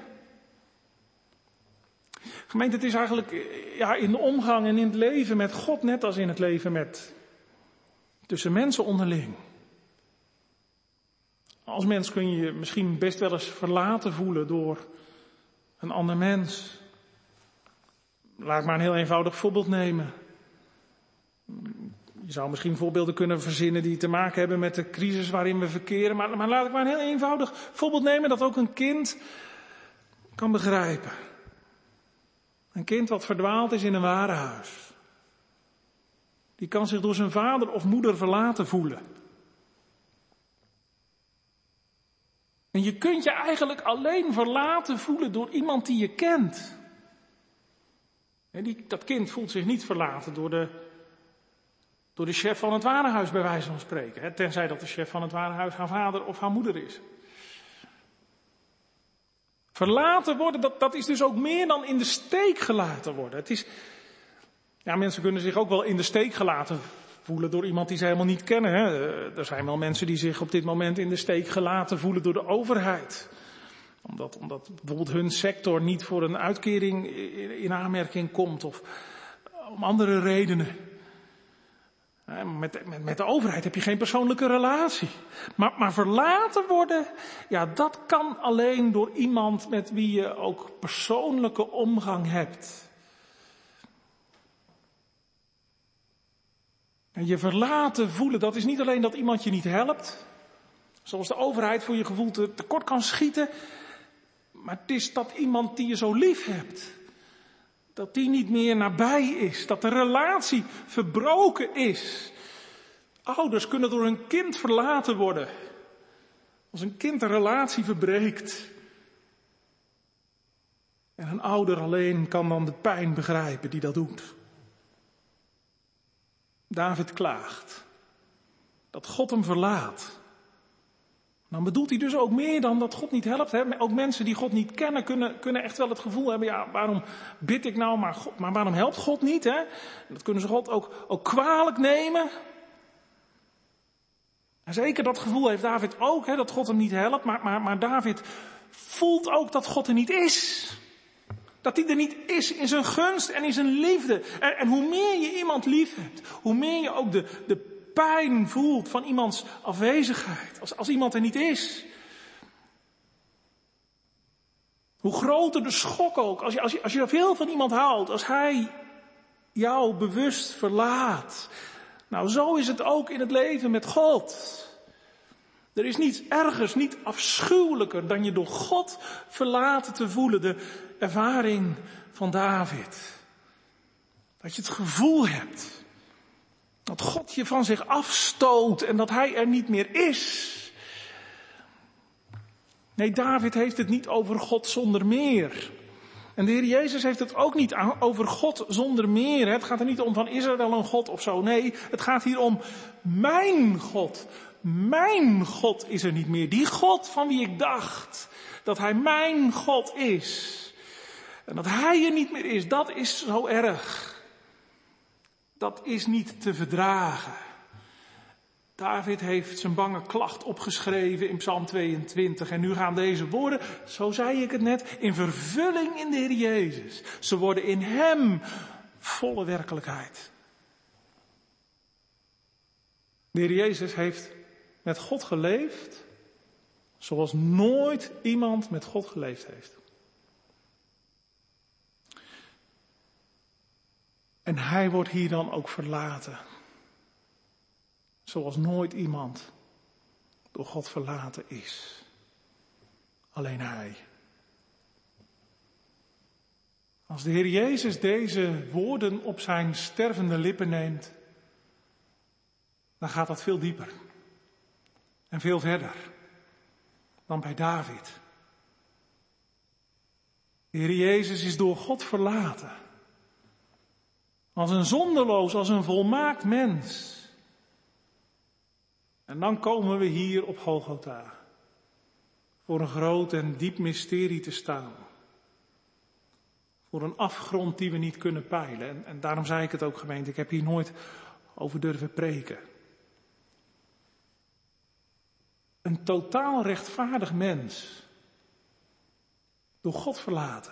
Gemeente, het is eigenlijk ja, in de omgang en in het leven met God net als in het leven met tussen mensen onderling. Als mens kun je je misschien best wel eens verlaten voelen door een ander mens. Laat ik maar een heel eenvoudig voorbeeld nemen. Je zou misschien voorbeelden kunnen verzinnen die te maken hebben met de crisis waarin we verkeren. Maar, maar laat ik maar een heel eenvoudig voorbeeld nemen dat ook een kind kan begrijpen. Een kind wat verdwaald is in een warenhuis. Die kan zich door zijn vader of moeder verlaten voelen. En je kunt je eigenlijk alleen verlaten voelen door iemand die je kent. En die, dat kind voelt zich niet verlaten door de, door de chef van het warenhuis, bij wijze van spreken. Hè, tenzij dat de chef van het warenhuis haar vader of haar moeder is. Verlaten worden, dat, dat is dus ook meer dan in de steek gelaten worden. Het is, ja, mensen kunnen zich ook wel in de steek gelaten voelen door iemand die ze helemaal niet kennen. Hè. Er zijn wel mensen die zich op dit moment in de steek gelaten voelen door de overheid. Omdat, omdat bijvoorbeeld hun sector niet voor een uitkering in aanmerking komt of om andere redenen. Met, met, met de overheid heb je geen persoonlijke relatie. Maar, maar verlaten worden, ja, dat kan alleen door iemand met wie je ook persoonlijke omgang hebt. En je verlaten voelen, dat is niet alleen dat iemand je niet helpt, zoals de overheid voor je gevoel te, tekort kan schieten, maar het is dat iemand die je zo lief hebt, dat die niet meer nabij is, dat de relatie verbroken is. Ouders kunnen door hun kind verlaten worden, als een kind de relatie verbreekt. En een ouder alleen kan dan de pijn begrijpen die dat doet. David klaagt dat God hem verlaat. Dan bedoelt hij dus ook meer dan dat God niet helpt. Hè? Ook mensen die God niet kennen kunnen, kunnen echt wel het gevoel hebben, ja, waarom bid ik nou, maar, God, maar waarom helpt God niet? Hè? Dat kunnen ze God ook, ook kwalijk nemen. En zeker dat gevoel heeft David ook, hè, dat God hem niet helpt. Maar, maar, maar David voelt ook dat God er niet is. Dat hij er niet is in zijn gunst en in zijn liefde. En, en hoe meer je iemand lief hebt, hoe meer je ook de, de pijn voelt van iemands afwezigheid. Als, als iemand er niet is. Hoe groter de schok ook. Als je, als je, als je veel van iemand houdt. Als hij jou bewust verlaat. Nou, zo is het ook in het leven met God. Er is niets ergers, niet afschuwelijker dan je door God verlaten te voelen. De ervaring van David. Dat je het gevoel hebt dat God je van zich afstoot en dat hij er niet meer is. Nee, David heeft het niet over God zonder meer. En de Heer Jezus heeft het ook niet over God zonder meer. Het gaat er niet om van is er wel een God of zo. Nee, het gaat hier om mijn God. Mijn God is er niet meer. Die God van wie ik dacht dat hij mijn God is. En dat hij er niet meer is, dat is zo erg. Dat is niet te verdragen. David heeft zijn bange klacht opgeschreven in Psalm tweeëntwintig. En nu gaan deze woorden, zo zei ik het net, in vervulling in de Heer Jezus. Ze worden in hem volle werkelijkheid. De Heer Jezus heeft met God geleefd zoals nooit iemand met God geleefd heeft. En hij wordt hier dan ook verlaten. Zoals nooit iemand door God verlaten is. Alleen hij. Als de Heer Jezus deze woorden op zijn stervende lippen neemt, dan gaat dat veel dieper. En veel verder dan bij David. De Heer Jezus is door God verlaten. Als een zonderloos, als een volmaakt mens. En dan komen we hier op Golgotha. Voor een groot en diep mysterie te staan. Voor een afgrond die we niet kunnen peilen. En, en daarom zei ik het ook, gemeente, ik heb hier nooit over durven preken. Een totaal rechtvaardig mens. Door God verlaten.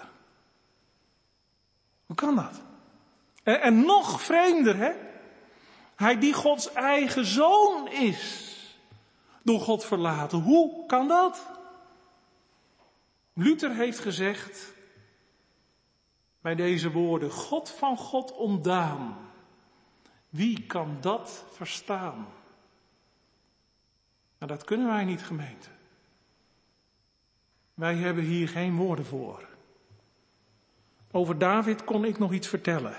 Hoe kan dat? En, en nog vreemder, hè? Hij die Gods eigen zoon is. Door God verlaten. Hoe kan dat? Luther heeft gezegd bij deze woorden, God van God ontdaan. Wie kan dat verstaan? Maar dat kunnen wij niet, gemeente. Wij hebben hier geen woorden voor. Over David kon ik nog iets vertellen.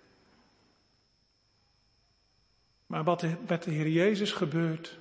Maar wat met de Heer Jezus gebeurt.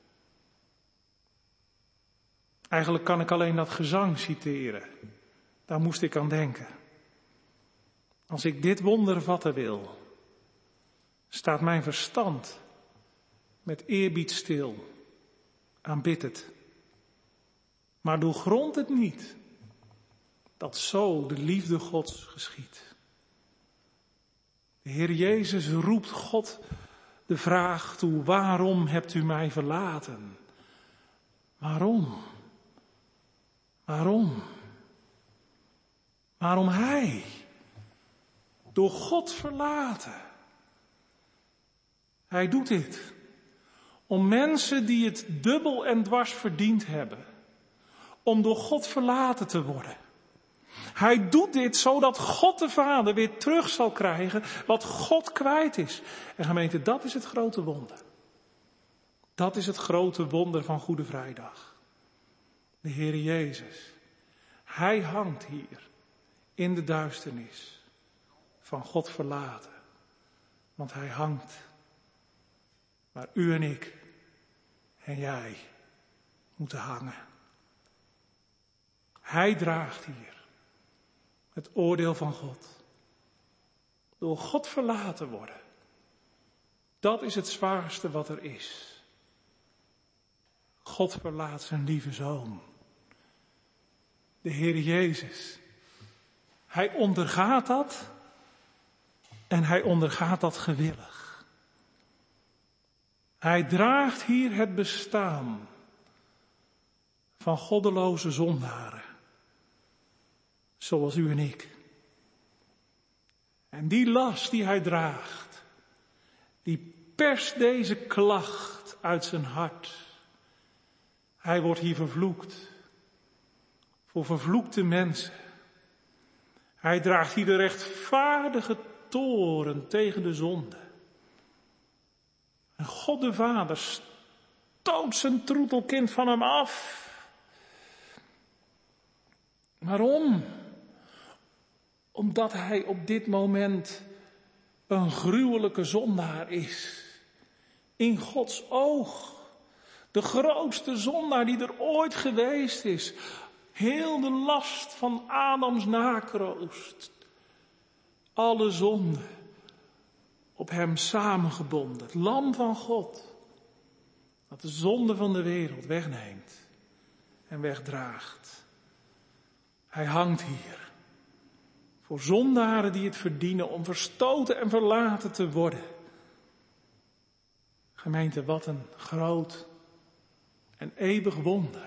Eigenlijk kan ik alleen dat gezang citeren. Daar moest ik aan denken. Als ik dit wonder vatten wil, staat mijn verstand met eerbied stil. Aanbid het. Maar doorgrond het niet, dat zo de liefde Gods geschiedt. De Heer Jezus roept God de vraag toe, waarom hebt u mij verlaten? Waarom? Waarom? Waarom hij? Door God verlaten. Hij doet dit om mensen die het dubbel en dwars verdiend hebben, om door God verlaten te worden. Hij doet dit zodat God de Vader weer terug zal krijgen wat God kwijt is. En gemeente, dat is het grote wonder. Dat is het grote wonder van Goede Vrijdag. De Heer Jezus. Hij hangt hier in de duisternis van God verlaten. Want hij hangt waar u en ik en jij moeten hangen. Hij draagt hier het oordeel van God. Door God verlaten worden. Dat is het zwaarste wat er is. God verlaat zijn lieve zoon. De Heer Jezus. Hij ondergaat dat. En hij ondergaat dat gewillig. Hij draagt hier het bestaan van goddeloze zondaren. Zoals u en ik. En die last die hij draagt, die perst deze klacht uit zijn hart. Hij wordt hier vervloekt. Voor vervloekte mensen. Hij draagt hier de rechtvaardige toren tegen de zonde. En God de Vader stoot zijn troetelkind van hem af. Waarom? Omdat hij op dit moment een gruwelijke zondaar is. In Gods oog. De grootste zondaar die er ooit geweest is. Heel de last van Adams nakroost. Alle zonde op hem samengebonden. Het lam van God. Dat de zonde van de wereld wegneemt. En wegdraagt. Hij hangt hier. Voor zondaren die het verdienen om verstoten en verlaten te worden. Gemeente, wat een groot en eeuwig wonder.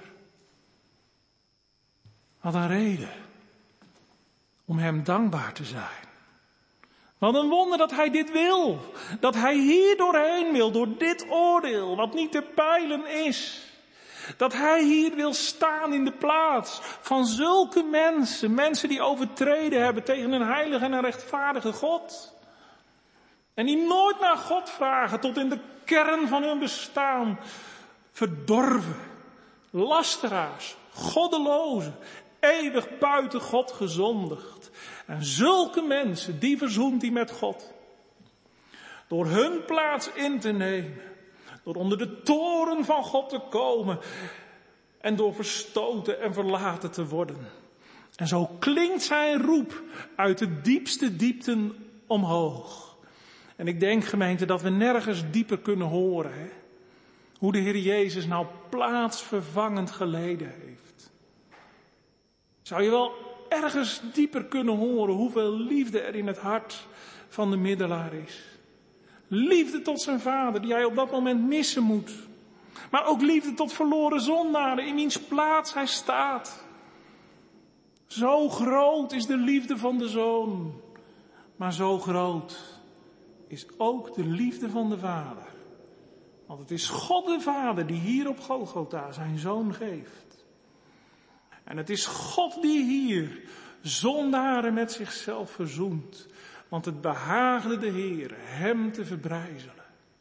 Wat een reden om hem dankbaar te zijn. Wat een wonder dat hij dit wil. Dat hij hier doorheen wil, door dit oordeel, wat niet te peilen is. Dat hij hier wil staan in de plaats van zulke mensen. Mensen die overtreden hebben tegen een heilige en een rechtvaardige God. En die nooit naar God vragen tot in de kern van hun bestaan. Verdorven, lasteraars, goddelozen, eeuwig buiten God gezondigd. En zulke mensen, die verzoent hij met God. Door hun plaats in te nemen. Door onder de toren van God te komen. En door verstoten en verlaten te worden. En zo klinkt zijn roep uit de diepste diepten omhoog. En ik denk, gemeente, dat we nergens dieper kunnen horen. Hè? Hoe de Heer Jezus nou plaatsvervangend geleden heeft. Zou je wel ergens dieper kunnen horen hoeveel liefde er in het hart van de middelaar is. Liefde tot zijn vader, die hij op dat moment missen moet. Maar ook liefde tot verloren zondaren, in wiens plaats hij staat. Zo groot is de liefde van de Zoon. Maar zo groot is ook de liefde van de Vader. Want het is God de Vader die hier op Golgotha zijn Zoon geeft. En het is God die hier zondaren met zichzelf verzoent. Want het behaagde de Heer hem te verbrijzelen.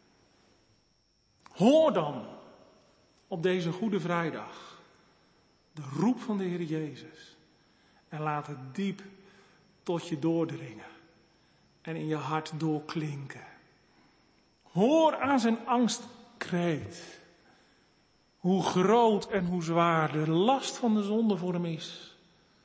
Hoor dan op deze Goede Vrijdag de roep van de Heer Jezus. En laat het diep tot je doordringen. En in je hart doorklinken. Hoor aan zijn angstkreet. Hoe groot en hoe zwaar de last van de zonde voor hem is.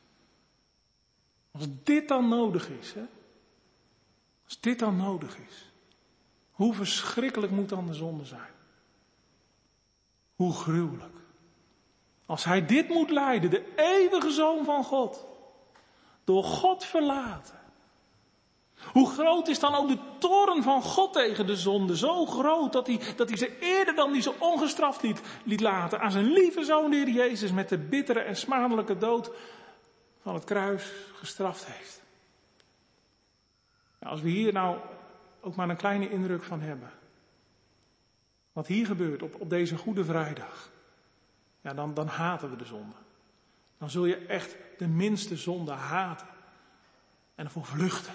Als dit dan nodig is, hè? Als dit dan nodig is. Hoe verschrikkelijk moet dan de zonde zijn? Hoe gruwelijk. Als hij dit moet lijden, de eeuwige Zoon van God. Door God verlaten. Hoe groot is dan ook de toorn van God tegen de zonde? Zo groot dat hij, dat hij ze eerder dan die ze ongestraft liet, liet laten aan zijn lieve Zoon de Heer Jezus met de bittere en smadelijke dood van het kruis gestraft heeft. Nou, als we hier nou ook maar een kleine indruk van hebben. Wat hier gebeurt op, op deze Goede Vrijdag, ja, dan, dan haten we de zonde. Dan zul je echt de minste zonde haten en ervoor vluchten.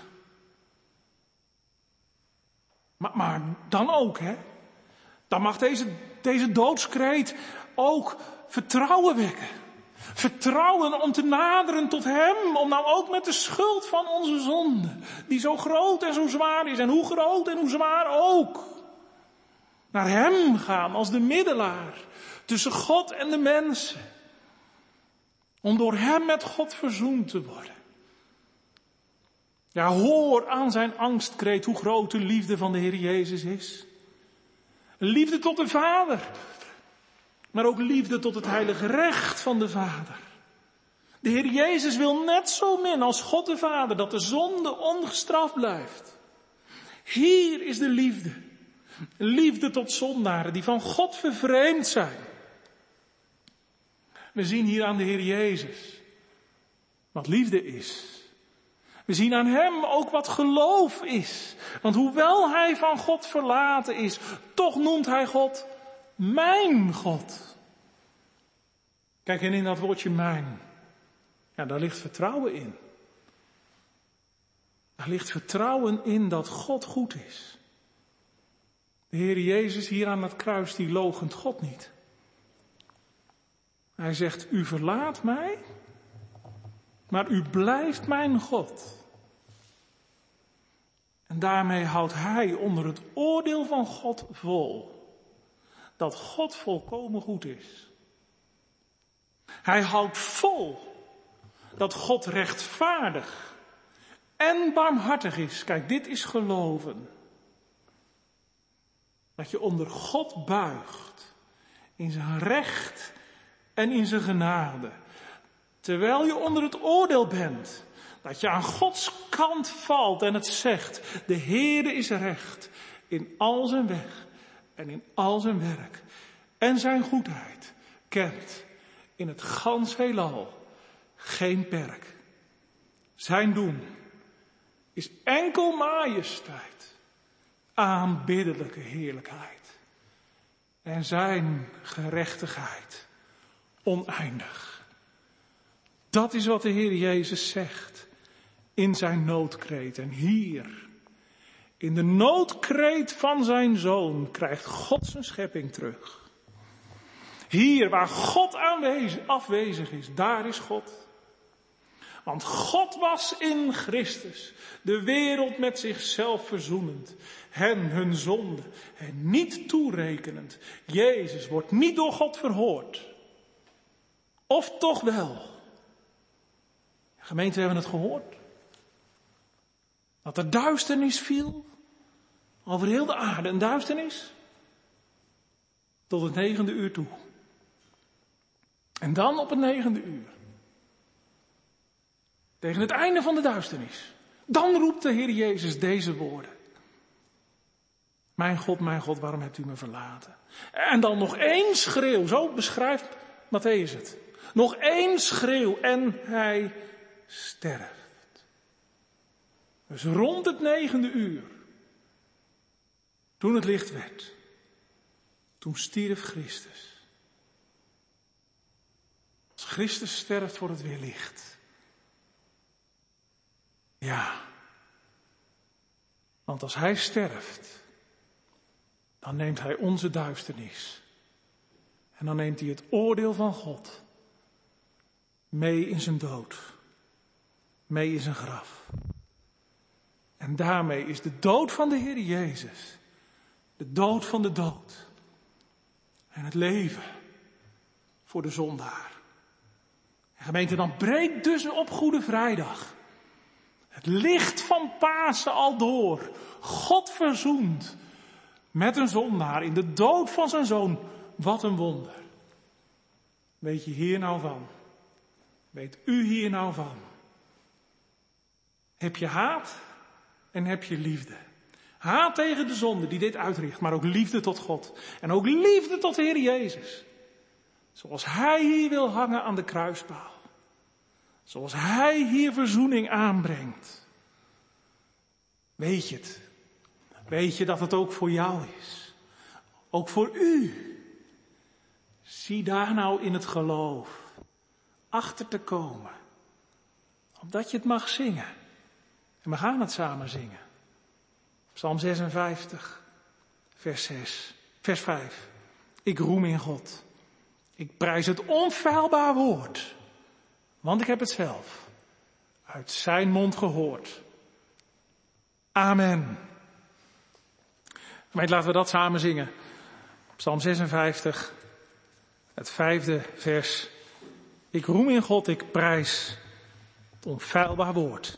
Maar, maar dan ook, hè. Dan mag deze, deze doodskreet ook vertrouwen wekken. Vertrouwen om te naderen tot Hem, om nou ook met de schuld van onze zonde, die zo groot en zo zwaar is, en hoe groot en hoe zwaar ook, naar Hem gaan als de middelaar tussen God en de mensen. Om door Hem met God verzoend te worden. Ja, hoor aan zijn angstkreet hoe groot de liefde van de Heer Jezus is. Liefde tot de Vader. Maar ook liefde tot het heilige recht van de Vader. De Heer Jezus wil net zo min als God de Vader dat de zonde ongestraft blijft. Hier is de liefde. Liefde tot zondaren die van God vervreemd zijn. We zien hier aan de Heer Jezus wat liefde is. We zien aan Hem ook wat geloof is. Want hoewel Hij van God verlaten is, toch noemt Hij God mijn God. Kijk, en in dat woordje mijn, ja, daar ligt vertrouwen in. Daar ligt vertrouwen in dat God goed is. De Heer Jezus hier aan het kruis, die loochent God niet. Hij zegt, u verlaat mij, maar u blijft mijn God. En daarmee houdt hij onder het oordeel van God vol. Dat God volkomen goed is. Hij houdt vol dat God rechtvaardig en barmhartig is. Kijk, dit is geloven. Dat je onder God buigt. In zijn recht en in zijn genade. Terwijl je onder het oordeel bent. Dat je aan Gods kant valt en het zegt. De Heere is recht. In al zijn weg en in al zijn werk. En zijn goedheid kent in het gans heelal geen perk. Zijn doen is enkel majesteit. Aanbiddelijke heerlijkheid. En zijn gerechtigheid oneindig. Dat is wat de Heer Jezus zegt in zijn noodkreet. En hier, in de noodkreet van zijn Zoon, krijgt God zijn schepping terug. Hier waar God aanwezig, afwezig is, daar is God. Want God was in Christus, de wereld met zichzelf verzoenend, hen hun zonde, hen niet toerekenend. Jezus wordt niet door God verhoord. Of toch wel? Gemeente, we hebben het gehoord. Dat er duisternis viel over heel de aarde. Een duisternis tot het negende uur toe. En dan op het negende uur. Tegen het einde van de duisternis. Dan roept de Heer Jezus deze woorden. Mijn God, mijn God, waarom hebt u me verlaten? En dan nog één schreeuw, zo beschrijft Mattheüs het. Nog één schreeuw en hij sterft. Dus rond het negende uur, toen het licht werd, toen stierf Christus. Als Christus sterft, wordt het weer licht. Ja, want als hij sterft, dan neemt hij onze duisternis. En dan neemt hij het oordeel van God mee in zijn dood. Mee in zijn graf. En daarmee is de dood van de Heer Jezus de dood van de dood. En het leven voor de zondaar. En gemeente, dan breekt dus op Goede Vrijdag het licht van Pasen al door. God verzoend met een zondaar in de dood van zijn zoon. Wat een wonder. Weet je hier nou van? Weet u hier nou van? Heb je haat en heb je liefde? Haat tegen de zonde die dit uitricht, maar ook liefde tot God. En ook liefde tot de Heer Jezus. Zoals Hij hier wil hangen aan de kruispaal. Zoals Hij hier verzoening aanbrengt. Weet je het? Weet je dat het ook voor jou is? Ook voor u. Zie daar nou in het geloof achter te komen. Opdat je het mag zingen. En we gaan het samen zingen. Psalm zesenvijftig, vers zes, vers vijf. Ik roem in God. Ik prijs het onfeilbaar woord. Want ik heb het zelf uit zijn mond gehoord. Amen. Gemeente, laten we dat samen zingen. Psalm zesenvijftig, het vijfde vers. Ik roem in God, ik prijs het onfeilbaar woord.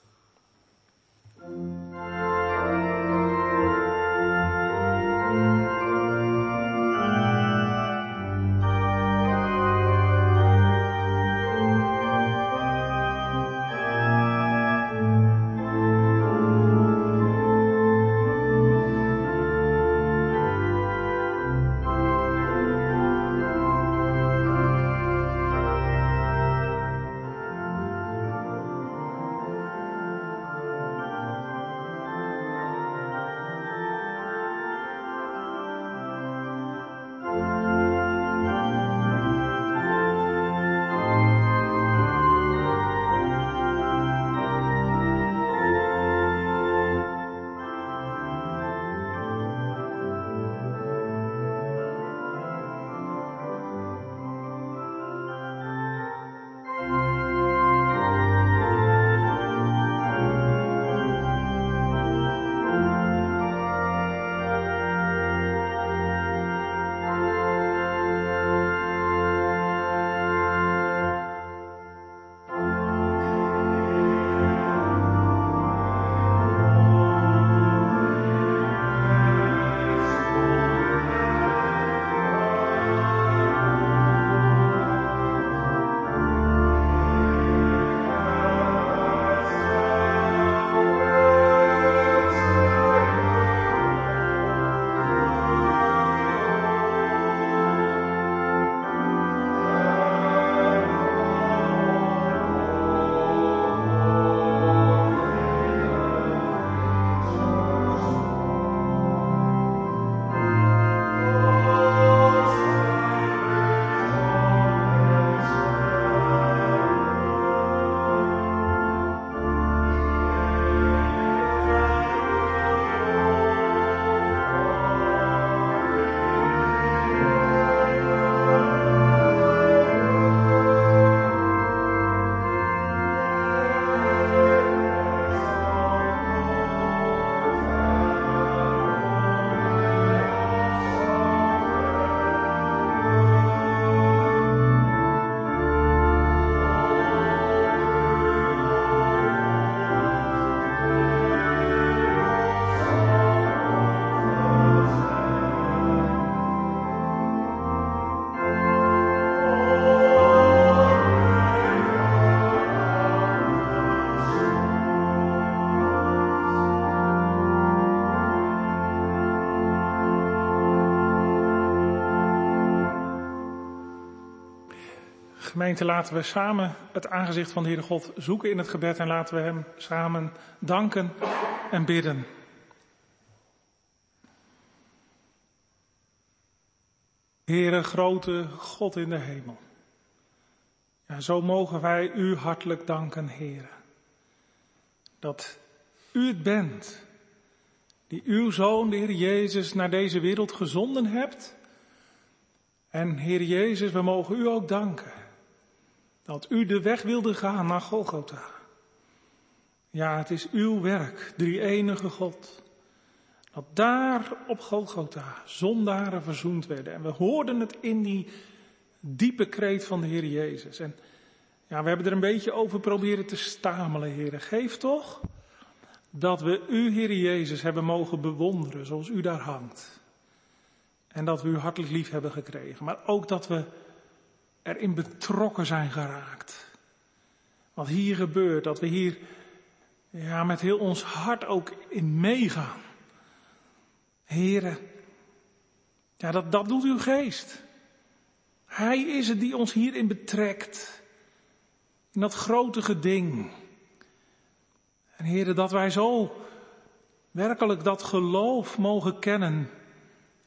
Gemeente, laten we samen het aangezicht van de Heere God zoeken in het gebed en laten we hem samen danken en bidden. Heere, grote God in de hemel. Ja, zo mogen wij u hartelijk danken, Heere. Dat u het bent die uw Zoon, de Heer Jezus, naar deze wereld gezonden hebt. En Heer Jezus, we mogen u ook danken dat u de weg wilde gaan naar Golgotha. Ja, het is uw werk, drie-enige God, dat daar op Golgotha zondaren verzoend werden. En we hoorden het in die diepe kreet van de Heer Jezus. En ja, we hebben er een beetje over proberen te stamelen, Heer. Geef toch dat we u, Heer Jezus, hebben mogen bewonderen zoals u daar hangt. En dat we u hartelijk lief hebben gekregen. Maar ook dat we erin betrokken zijn geraakt. Wat hier gebeurt, dat we hier ja, met heel ons hart ook in meegaan. Heren, ja, dat, dat doet uw geest. Hij is het die ons hierin betrekt. In dat grote geding. En heren, dat wij zo werkelijk dat geloof mogen kennen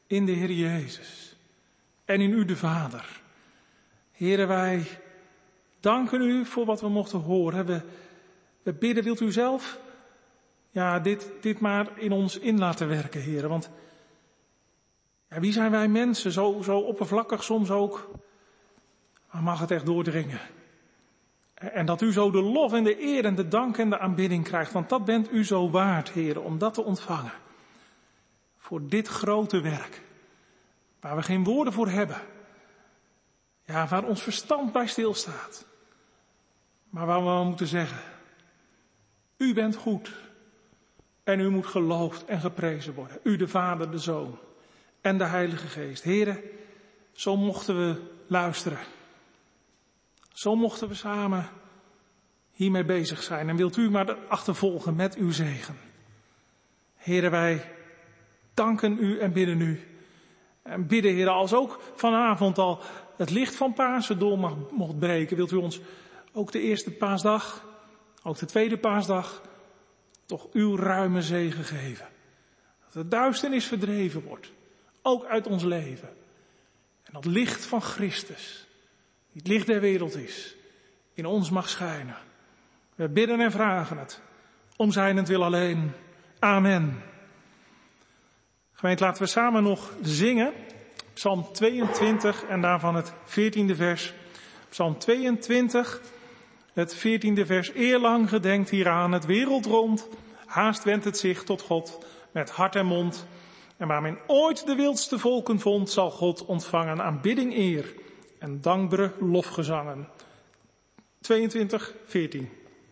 in de Heer Jezus en in u de Vader. Heere, wij danken u voor wat we mochten horen. We, we bidden, wilt u zelf ja, dit, dit maar in ons in laten werken, Heere. Want ja, wie zijn wij mensen, zo, zo oppervlakkig soms ook, maar mag het echt doordringen. En dat u zo de lof en de eer en de dank en de aanbidding krijgt. Want dat bent u zo waard, Heere, om dat te ontvangen. Voor dit grote werk. Waar we geen woorden voor hebben. Ja, waar ons verstand bij stilstaat. Maar waar we moeten zeggen. U bent goed. En u moet geloofd en geprezen worden. U de Vader, de Zoon en de Heilige Geest. Heere, zo mochten we luisteren. Zo mochten we samen hiermee bezig zijn. En wilt u maar achtervolgen met uw zegen. Heere, wij danken u en bidden u. En bidden, Heere, als ook vanavond al het licht van Pasen door mag, mocht breken. Wilt u ons ook de eerste paasdag, ook de tweede paasdag, toch uw ruime zegen geven. Dat de duisternis verdreven wordt. Ook uit ons leven. En dat licht van Christus, die het licht der wereld is, in ons mag schijnen. We bidden en vragen het. Om zijnentwil alleen. Amen. Gemeente, laten we samen nog zingen. Psalm tweeëntwintig en daarvan het veertiende vers. Psalm tweeëntwintig, het veertiende vers. Eerlang gedenkt hieraan het wereld rond. Haast wendt het zich tot God met hart en mond. En waar men ooit de wildste volken vond, zal God ontvangen aanbidding eer en dankbare lofgezangen. tweeëntwintig, veertien.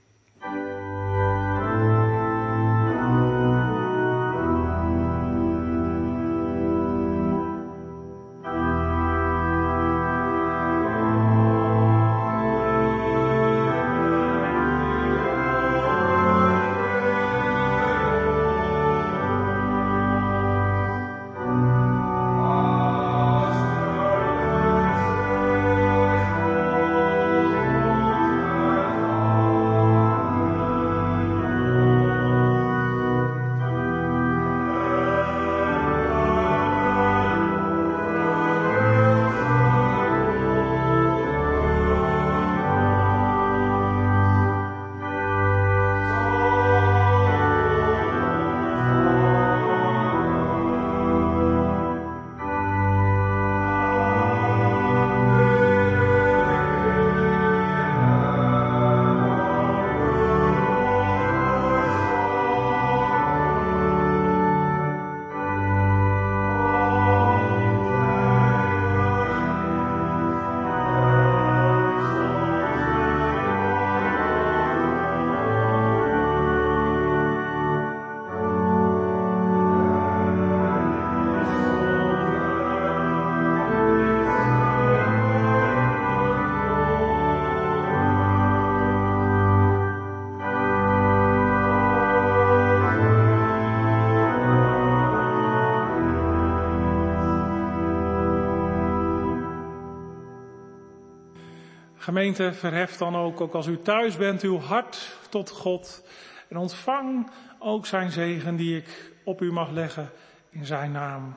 Gemeente, verhef dan ook, ook als u thuis bent, uw hart tot God. En ontvang ook zijn zegen die ik op u mag leggen in zijn naam.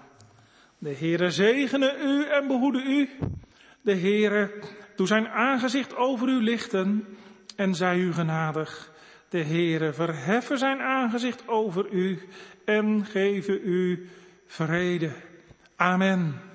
De Heere zegene u en behoede u. De Heere doe zijn aangezicht over u lichten en zij u genadig. De Heere verheffen zijn aangezicht over u en geven u vrede. Amen.